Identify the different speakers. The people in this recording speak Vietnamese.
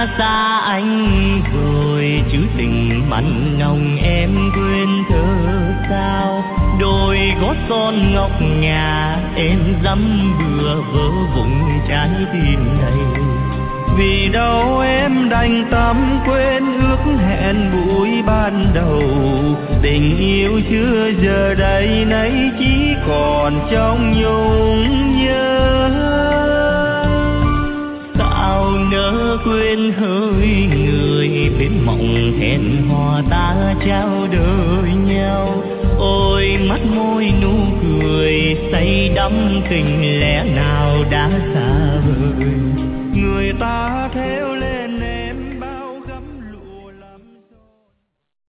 Speaker 1: đã xa anh rồi, chữ tình mặn nồng em quên thơ sao. Đôi gót son ngọc ngà em dăm bừa vỡ vụn trái tim này.
Speaker 2: Vì đâu em đành tâm quên ước hẹn buổi ban đầu. Tình yêu chưa giờ đây nay chỉ còn trong nhung nhớ.
Speaker 1: Sao nỡ quên hơi người bên mộng hẹn hò ta trao đời nhau. Ôi mắt môi nụ cười say đắm tình lẽ nào đã xa vời.
Speaker 2: Người ta theo